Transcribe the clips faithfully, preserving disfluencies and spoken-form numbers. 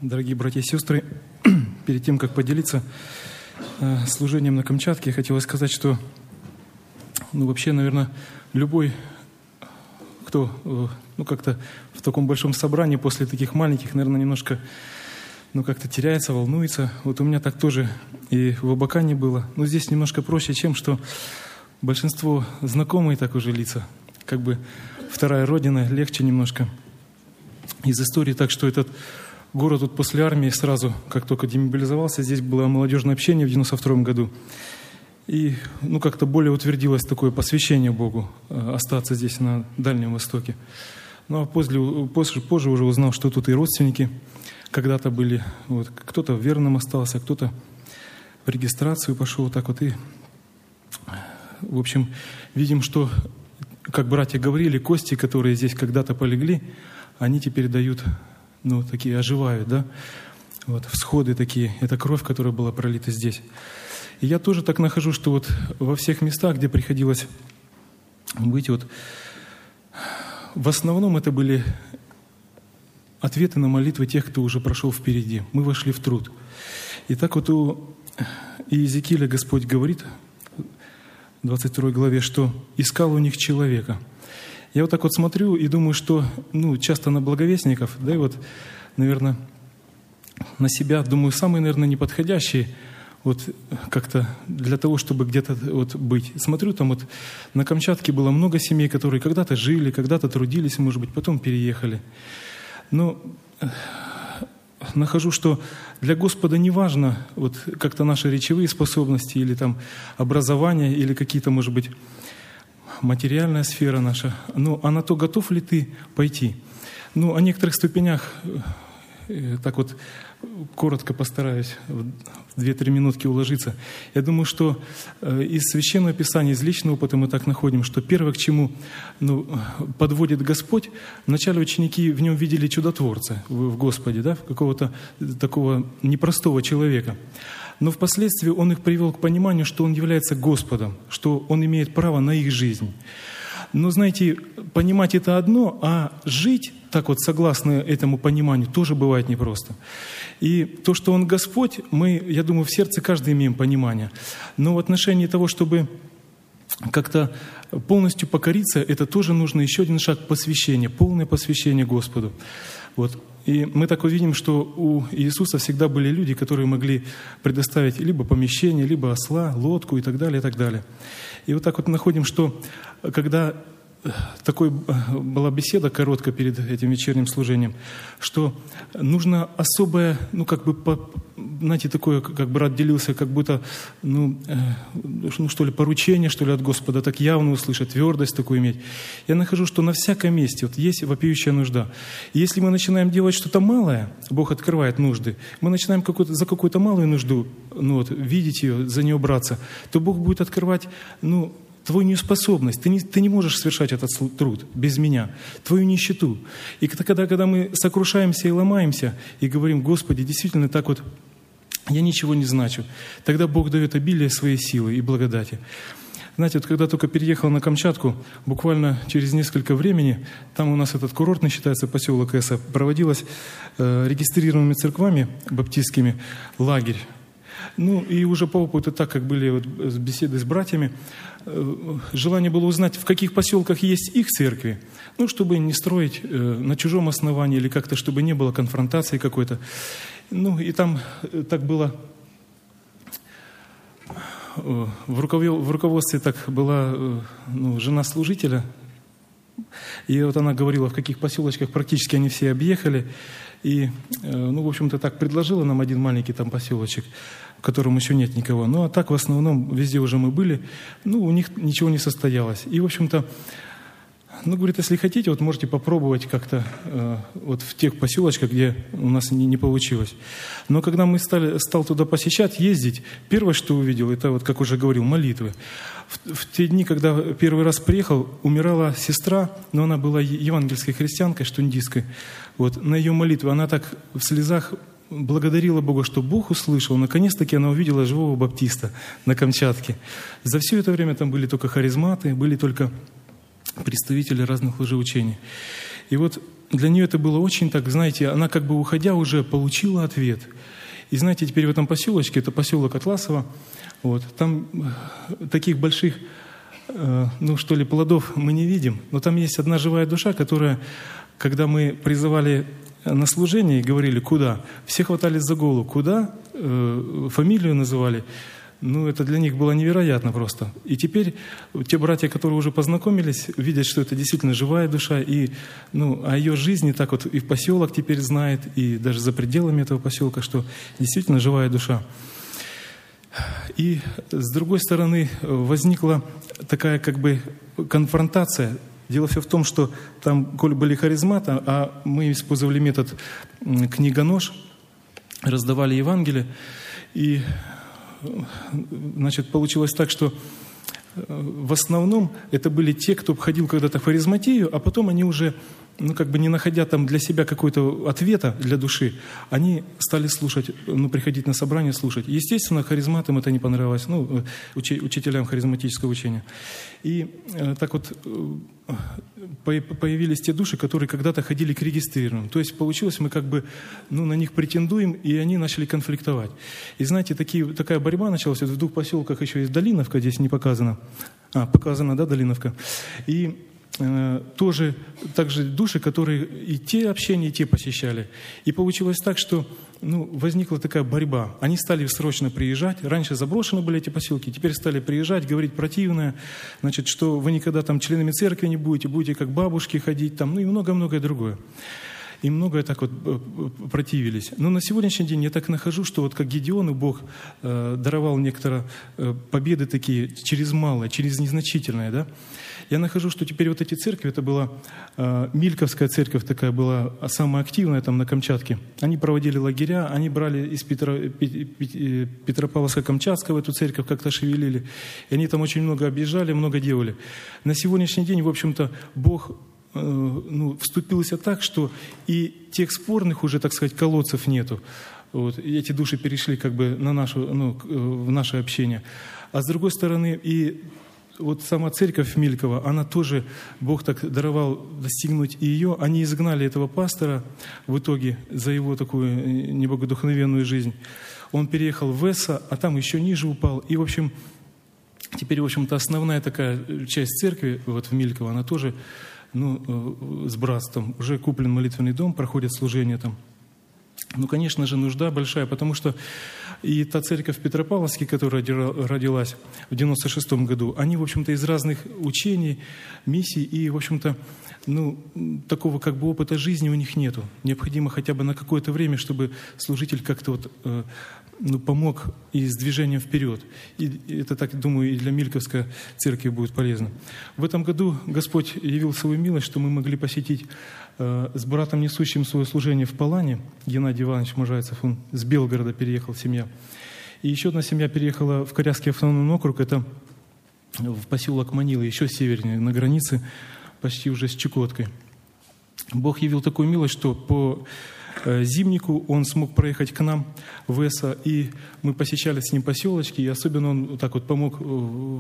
Дорогие братья и сестры, перед тем, как поделиться э, служением на Камчатке, я хотел сказать, что, ну, вообще, наверное, любой, кто, э, ну, как-то в таком большом собрании после таких маленьких, наверное, немножко, ну, как-то теряется, волнуется. Вот у меня так тоже и в Абакане было. Но здесь немножко проще, чем что большинство знакомые так уже лица. Как бы вторая родина, легче немножко. Из истории так, что этот город вот после армии сразу, как только демобилизовался, здесь было молодежное общение в девяносто втором году. И ну, как-то более утвердилось такое посвящение Богу, остаться здесь на Дальнем Востоке. Ну а после, позже, позже уже узнал, что тут и родственники когда-то были. Вот, кто-то верным остался, кто-то в регистрацию пошел. Так вот, и, в общем, видим, что, как братья говорили, кости, которые здесь когда-то полегли, они теперь дают, ну, такие оживают, да, вот, всходы такие, это кровь, которая была пролита здесь. И я тоже так нахожу, что вот во всех местах, где приходилось быть, вот, в основном это были ответы на молитвы тех, кто уже прошел впереди. Мы вошли в труд. И так вот у Иезекииля Господь говорит в двадцать второй главе, что искал у них человека. Я вот так вот смотрю и думаю, что, ну, часто на благовестников, да, и вот, наверное, на себя, думаю, самые, наверное, неподходящие вот как-то для того, чтобы где-то вот быть. Смотрю, там вот на Камчатке было много семей, которые когда-то жили, когда-то трудились, может быть, потом переехали. Но нахожу, что для Господа не важно вот как-то наши речевые способности или там образование, или какие-то, может быть, материальная сфера наша, ну, а на то, готов ли ты пойти? Ну, о некоторых ступенях, э, так вот, коротко постараюсь в две-три минутки уложиться. Я думаю, что э, из Священного Писания, из личного опыта мы так находим, что первое, к чему, ну, подводит Господь, вначале ученики в нем видели чудотворца в, в Господе, да, какого-то такого непростого человека. Но впоследствии Он их привел к пониманию, что Он является Господом, что Он имеет право на их жизнь. Но, знаете, понимать это одно, а жить так вот согласно этому пониманию тоже бывает непросто. И то, что Он Господь, мы, я думаю, в сердце каждый имеем понимание. Но в отношении того, чтобы как-то полностью покориться, это тоже нужно еще один шаг посвящения, полное посвящение Господу. Вот. И мы так увидим, что у Иисуса всегда были люди, которые могли предоставить либо помещение, либо осла, лодку и так далее, и так далее. И вот так вот находим, что когда такой была беседа короткая перед этим вечерним служением, что нужно особое, ну как бы, по, знаете, такое, как брат делился, как будто, ну, э, ну что ли, поручение, что ли, от Господа, так явно услышать, твердость такую иметь. Я нахожу, что на всяком месте вот есть вопиющая нужда. И если мы начинаем делать что-то малое, Бог открывает нужды, мы начинаем какую-то, за какую-то малую нужду, ну вот, видеть ее, за нее браться, то Бог будет открывать, ну, твою неспособность, ты не, ты не можешь совершать этот труд без меня, твою нищету. И когда, когда мы сокрушаемся и ломаемся, и говорим: Господи, действительно так вот, я ничего не значу, тогда Бог дает обилие своей силы и благодати. Знаете, вот когда только переехал на Камчатку, буквально через несколько времени, там у нас этот курортный, считается, поселок Эса, проводилось э, регистрированными церквами баптистскими лагерь. Ну и уже по опыту, так как были вот беседы с братьями, желание было узнать, в каких поселках есть их церкви, ну, чтобы не строить э, на чужом основании или как-то, чтобы не было конфронтации какой-то. Ну, и там э, так было, э, в, рукове, в руководстве так была э, ну, жена служителя, и вот она говорила, в каких поселочках практически они все объехали, и, э, ну, в общем-то, так предложила нам один маленький там поселочек, в котором еще нет никого. Ну, а так, в основном, везде уже мы были, ну, у них ничего не состоялось. И, в общем-то, ну, говорит, если хотите, вот можете попробовать как-то э, вот в тех поселочках, где у нас не, не получилось. Но когда мы стали, стал туда посещать, ездить, первое, что увидел, это, вот, как уже говорил, молитвы. В, в те дни, когда первый раз приехал, умирала сестра, но она была евангельской христианкой, штундистской. Вот, на ее молитвы она так в слезах благодарила Бога, что Бог услышал. Наконец-таки она увидела живого баптиста на Камчатке. За все это время там были только харизматы, были только представители разных лжеучений. И вот для нее это было очень так, знаете, она как бы уходя уже получила ответ. И знаете, теперь в этом поселочке, это поселок Атласово, вот, там таких больших, э, ну что ли, плодов мы не видим, но там есть одна живая душа, которая, когда мы призывали на служение и говорили, куда, все хватались за голову, куда, э, фамилию называли. Ну, это для них было невероятно просто. И теперь те братья, которые уже познакомились, видят, что это действительно живая душа, и ну, о ее жизни так вот и в поселок теперь знает, и даже за пределами этого поселка, что действительно живая душа. И с другой стороны возникла такая как бы конфронтация. Дело все в том, что там, коль были харизматы, а мы использовали метод книга-нож, раздавали Евангелие, и значит, получилось так, что в основном это были те, кто ходил когда-то в харизматию, а потом они уже, ну, как бы не находя там для себя какой-то ответа для души, они стали слушать, ну, приходить на собрание, слушать. Естественно, харизматам это не понравилось, ну, учи, учителям харизматического учения. И э, так вот э, появились те души, которые когда-то ходили к регистрированным. То есть получилось, мы как бы, ну, на них претендуем, и они начали конфликтовать. И знаете, такие, такая борьба началась. В двух поселках еще есть Долиновка, здесь не показано. А, показано, да, Долиновка. И э, тоже также души, которые и те общения, и те посещали. И получилось так, что ну, возникла такая борьба. Они стали срочно приезжать. Раньше заброшены были эти поселки, теперь стали приезжать, говорить противное, значит, что вы никогда там членами церкви не будете, будете как бабушки ходить, там, ну и многое-многое другое. И многое так вот противились. Но на сегодняшний день я так нахожу, что вот как Гедеону Бог э, даровал некоторые э, победы такие через малое, через незначительное, да. Я нахожу, что теперь вот эти церкви, это была э, Мильковская церковь такая была, самая активная там на Камчатке. Они проводили лагеря, они брали из Петро, Петропавловска-Камчатского эту церковь, как-то шевелили. И они там очень много объезжали, много делали. На сегодняшний день, в общем-то, Бог э, ну, вступился так, что и тех спорных уже, так сказать, колодцев нету. Вот, и эти души перешли как бы на нашу, ну, в наше общение. А с другой стороны, и вот сама церковь Милькова, она тоже, Бог так даровал достигнуть и ее. Они изгнали этого пастора в итоге за его такую небогодухновенную жизнь. Он переехал в Эссо, а там еще ниже упал. И, в общем, теперь, в общем-то, основная такая часть церкви вот в Мильково, она тоже ну, с братством. Уже куплен молитвенный дом, проходит служение там. Ну, конечно же, нужда большая, потому что и та церковь в Петропавловске, которая родилась в девяносто шестом году, они, в общем-то, из разных учений, миссий, и, в общем-то, ну, такого как бы опыта жизни у них нету. Необходимо хотя бы на какое-то время, чтобы служитель как-то вот, э, ну, помог и с движением вперед. И это, так думаю, и для Мильковской церкви будет полезно. В этом году Господь явил свою милость, что мы могли посетить э, с братом, несущим свое служение в Палане, Геннадий Иванович Можайцев, он с Белгорода переехал, семья. И еще одна семья переехала в Корякский автономный округ, это в поселок Манила, еще севернее, на границе, почти уже с Чукоткой. Бог явил такую милость, что по э, зимнику он смог проехать к нам в Эссо, и мы посещали с ним поселочки, и особенно он вот так вот помог в,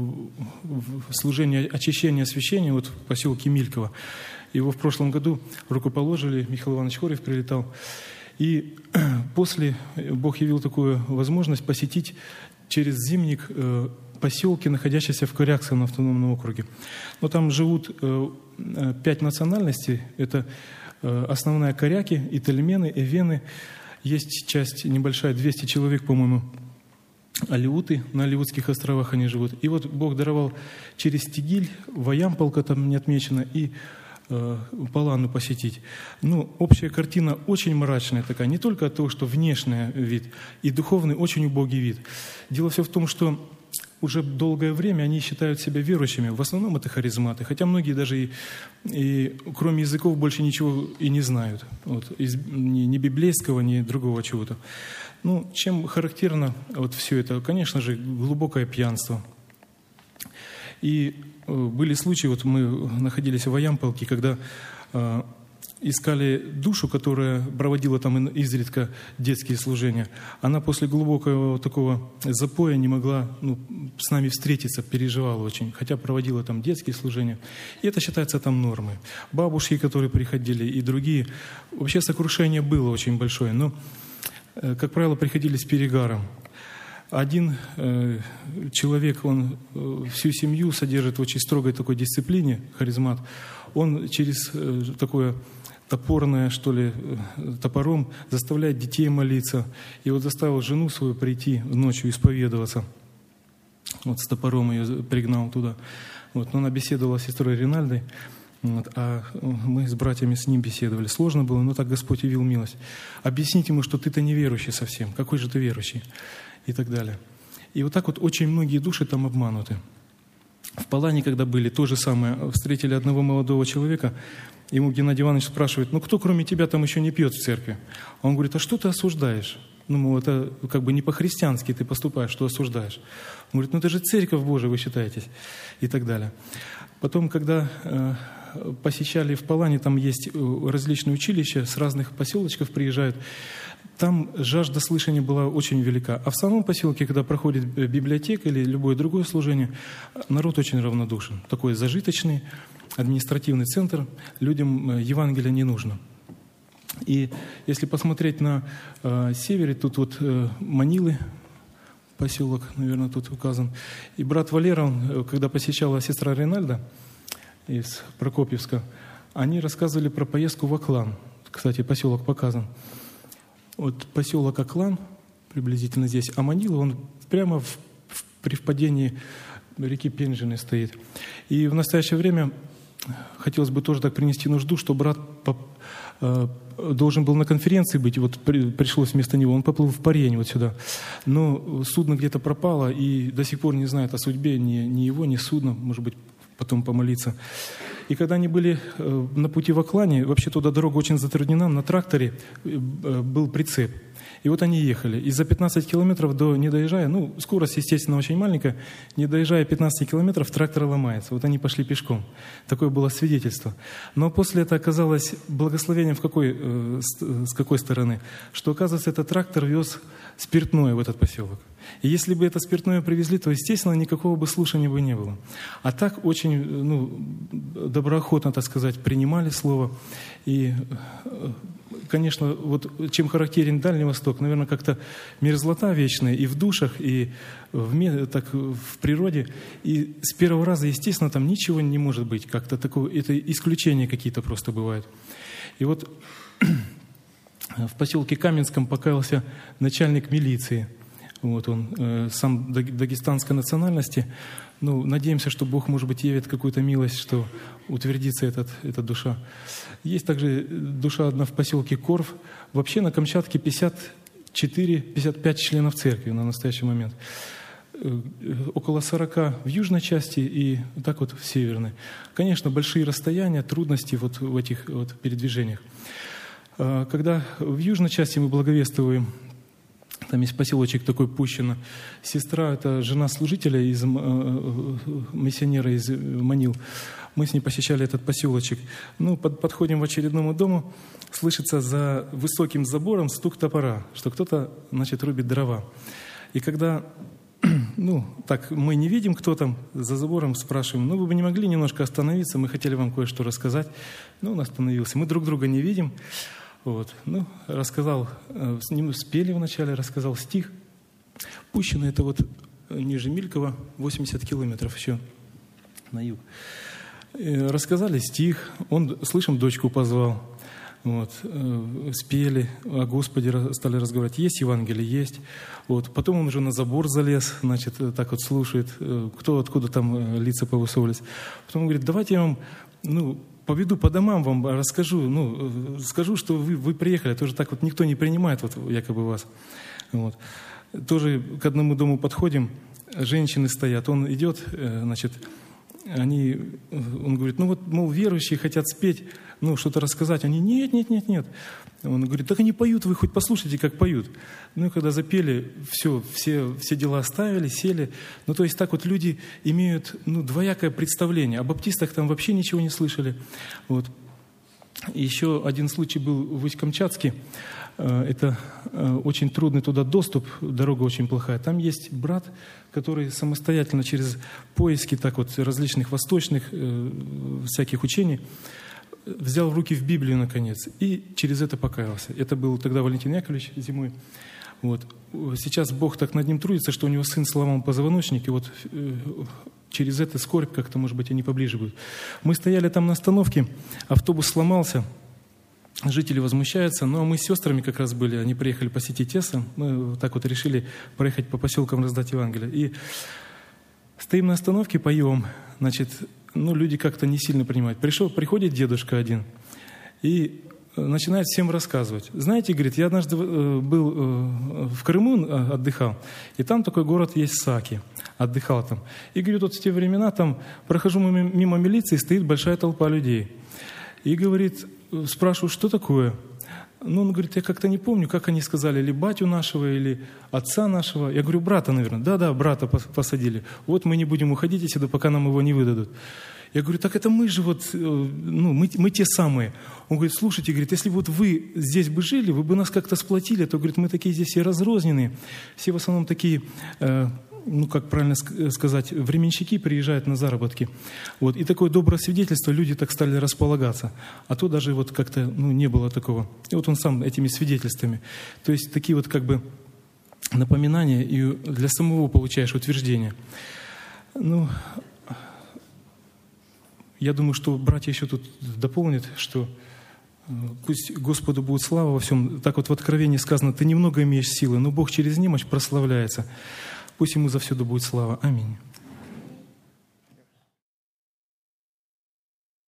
в служении очищения, освящения вот в поселке Мильково. Его в прошлом году рукоположили, Михаил Иванович Хорев прилетал. И после Бог явил такую возможность посетить через зимник э, поселки, находящиеся в Корякском автономном округе. Но там живут э, пять национальностей. Это э, основная коряки, итальмены, эвены. Есть часть небольшая, двести человек, по-моему, алеуты. На Алеутских островах они живут. И вот Бог даровал через Тигиль, Ваямполка там не отмечено, и Палану посетить. Ну, общая картина очень мрачная такая, не только от того, что внешний вид, и духовный очень убогий вид. Дело все в том, что уже долгое время они считают себя верующими. В основном это харизматы, хотя многие даже и, и кроме языков больше ничего и не знают. Вот, из, ни, ни библейского, ни другого чего-то. Ну, чем характерно вот все это? Конечно же, глубокое пьянство. И были случаи, вот мы находились в Ваямполке, когда э, искали душу, которая проводила там изредка детские служения. Она после глубокого такого запоя не могла ну, с нами встретиться, переживала очень, хотя проводила там детские служения. И это считается там нормой. Бабушки, которые приходили, и другие. Вообще сокрушение было очень большое, но, как правило, приходили с перегаром. Один э, человек, он э, всю семью содержит в очень строгой такой дисциплине, харизмат. Он через э, такое топорное, что ли, э, топором заставляет детей молиться. И вот заставил жену свою прийти ночью исповедоваться. Вот с топором ее пригнал туда. Вот, но она беседовала с сестрой Ринальдой, вот, а мы с братьями с ним беседовали. Сложно было, но так Господь явил милость. Объяснить ему, что ты-то неверующий совсем. Какой же ты верующий? И так далее. И вот так вот очень многие души там обмануты. В Палане, когда были, то же самое. Встретили одного молодого человека, ему Геннадий Иванович спрашивает, ну кто кроме тебя там еще не пьет в церкви? Он говорит, а что ты осуждаешь? Ну, мол, это как бы не по-христиански ты поступаешь, что осуждаешь. Он говорит, ну это же церковь Божия, вы считаетесь. И так далее. Потом, когда э, посещали в Палане, там есть различные училища, с разных поселочков приезжают, там жажда слышания была очень велика. А в самом поселке, когда проходит библиотека или любое другое служение, народ очень равнодушен. Такой зажиточный административный центр, людям Евангелия не нужно. И если посмотреть на э, севере, тут вот э, Манилы, поселок, наверное, тут указан. И брат Валера, он, когда посещала сестра Ринальда из Прокопьевска, они рассказывали про поездку в Аклан. Кстати, поселок показан. Вот поселок Аклан, приблизительно здесь, а Манила, он прямо в, в, при впадении реки Пенжины стоит. И в настоящее время хотелось бы тоже так принести нужду, что брат по, э, должен был на конференции быть, вот при, пришлось вместо него, он поплыл в Парень вот сюда. Но судно где-то пропало, и до сих пор не знает о судьбе ни, ни его, ни судна, может быть, потом помолиться. И когда они были на пути в Аклане, вообще туда дорога очень затруднена, на тракторе был прицеп. И вот они ехали. И за пятнадцать километров до, не доезжая, ну, скорость, естественно, очень маленькая, не доезжая пятнадцать километров, трактор ломается. Вот они пошли пешком. Такое было свидетельство. Но после этого оказалось благословением в какой, с какой стороны? Что, оказывается, этот трактор вез спиртное в этот поселок. И если бы это спиртное привезли, то, естественно, никакого бы слушания бы не было. А так очень ну, доброохотно, так сказать, принимали слово. И, конечно, вот чем характерен Дальний Восток, наверное, как-то мерзлота вечная и в душах, и в, так, в природе. И с первого раза, естественно, там ничего не может быть. Как-то такое, это исключения какие-то просто бывают. И вот в поселке Каменском покаялся начальник милиции. Вот он э, сам дагестанской национальности. Ну, надеемся, что Бог, может быть, явит какую-то милость, что утвердится этот, эта душа. Есть также душа одна в поселке Корф. Вообще на Камчатке пятьдесят четыре - пятьдесят пять членов церкви на настоящий момент. Э, около сорока в южной части и так вот в северной. Конечно, большие расстояния, трудности вот в этих вот передвижениях. Э, когда в южной части мы благовествуем, там есть поселочек такой Пущино. Сестра, это жена служителя, из, э, миссионера из Манил. Мы с ней посещали этот поселочек. Ну, под, подходим в очередному дому, слышится за высоким забором стук топора, что кто-то, значит, рубит дрова. И когда, ну, так, мы не видим, кто там, за забором спрашиваем, ну, вы бы не могли немножко остановиться, мы хотели вам кое-что рассказать. Ну, он остановился. Мы друг друга не видим. Вот. Ну, рассказал, с ним спели вначале, рассказал стих. Пущино это вот ниже Милькова, восемьдесят километров еще на юг. И рассказали стих, он, слышим, дочку позвал. Вот. Спели, о Господе стали разговаривать. Есть Евангелие? Есть. Вот. Потом он уже на забор залез, значит, так вот слушает, кто откуда там лица повысовывались. Потом он говорит, давайте я вам, ну, поведу по домам, вам расскажу, ну, скажу, что вы, вы приехали, тоже так вот никто не принимает вот якобы вас. Вот. Тоже к одному дому подходим, женщины стоят, он идет, значит, они, он говорит, ну вот, мол, верующие хотят спеть, ну, что-то рассказать. Они, нет, нет, нет, нет. Он говорит, так они поют, вы хоть послушайте, как поют. Ну, и когда запели, все, все, все дела оставили, сели. Ну, то есть так вот люди имеют, ну, двоякое представление. О баптистах там вообще ничего не слышали. Вот. И еще один случай был в Усть-Камчатске. Это очень трудный туда доступ, дорога очень плохая. Там есть брат, который самостоятельно через поиски так вот, различных восточных всяких учений взял в руки в Библию, наконец, и через это покаялся. Это был тогда Валентин Яковлевич зимой. Вот. Сейчас Бог так над ним трудится, что у него сын сломал позвоночник, и вот через это скорбь как-то, может быть, они поближе будут. Мы стояли там на остановке, автобус сломался, жители возмущаются, но мы с сестрами как раз были, они приехали посетить Эссен, мы вот так вот решили проехать по поселкам, раздать Евангелие. И стоим на остановке, поем, значит, ну, люди как-то не сильно принимают. Пришел, приходит дедушка один и начинает всем рассказывать. Знаете, говорит, я однажды был в Крыму, отдыхал, и там такой город есть Саки, отдыхал там. И, говорит, вот в те времена там прохожу мимо милиции, стоит большая толпа людей. И, говорит, спрашиваю, что такое? Ну, он говорит, я как-то не помню, как они сказали, или батю нашего, или отца нашего. Я говорю, брата, наверное. Да-да, брата посадили. Вот мы не будем уходить отсюда, пока нам его не выдадут. Я говорю, так это мы же вот, ну, мы, мы те самые. Он говорит, слушайте, говорит, если вот вы здесь бы жили, вы бы нас как-то сплотили, то, говорит, мы такие здесь все разрозненные, все в основном такие, э, ну, как правильно сказать, временщики приезжают на заработки. Вот. И такое доброе свидетельство, люди так стали располагаться. А то даже вот как-то, ну, не было такого. И вот он сам этими свидетельствами. То есть такие вот как бы напоминания, и для самого получаешь утверждение. Ну, я думаю, что братья еще тут дополнят, что пусть Господу будет слава во всем. Так вот в Откровении сказано, ты немного имеешь силы, но Бог через немощь прославляется. Пусть Ему за все да будет слава. Аминь.